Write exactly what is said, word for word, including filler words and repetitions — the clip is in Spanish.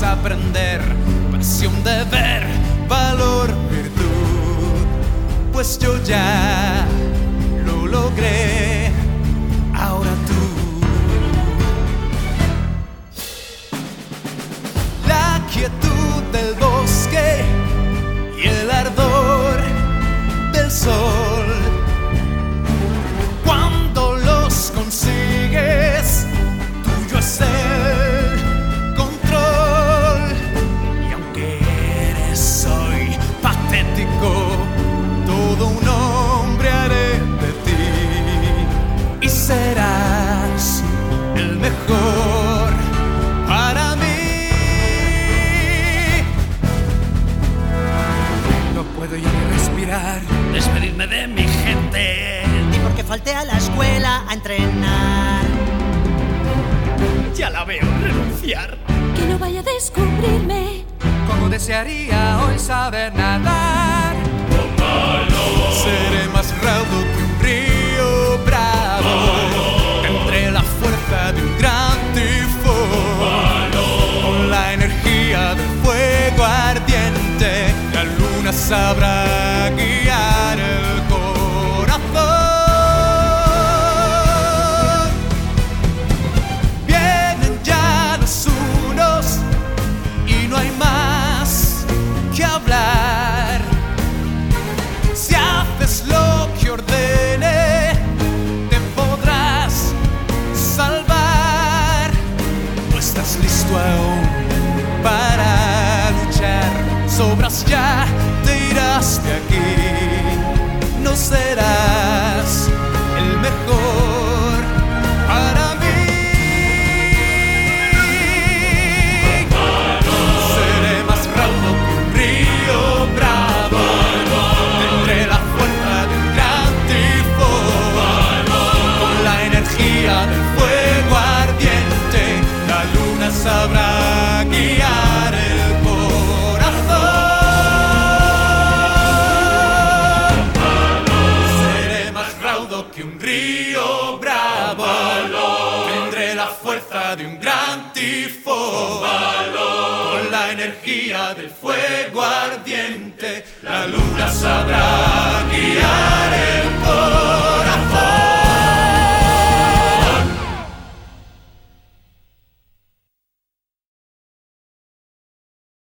aprender, pasión, deber, valor, virtud. Pues yo ya lo logré, ahora tú. La quietud del bosque y el ardor del sol, cuando los consigues, tuyo es el control. Y aunque eres hoy patético, todo un hombre haré de ti, y serás el mejor para mí. No puedo ya ni respirar, despedirme de mi gente, ni porque falté a la escuela a entrenar. Ya la veo renunciar. Que no vaya a descubrirme. Como desearía hoy saber nadar. Seré más raudo que un río bravo. Tendré la fuerza de un gran tifón. Con la energía del fuego ardiente, la luna sabrá guiar el corazón. Vienen ya los unos y no hay más que hablar. Si haces lo que ordene, te podrás salvar. No estás listo aún para luchar, sobras ya, te irás de aquí. No serás el mejor para mí. Seré más raudo que un río bravo. Tendré la fuerza de un gran tifón. Con la energía del fuego ardiente, la luna sabrá guiar el corazón. Seré más raudo que un río bravo. Tendré la fuerza de un gran tifón. Con la energía del fuego ardiente, la luna sabrá guiar.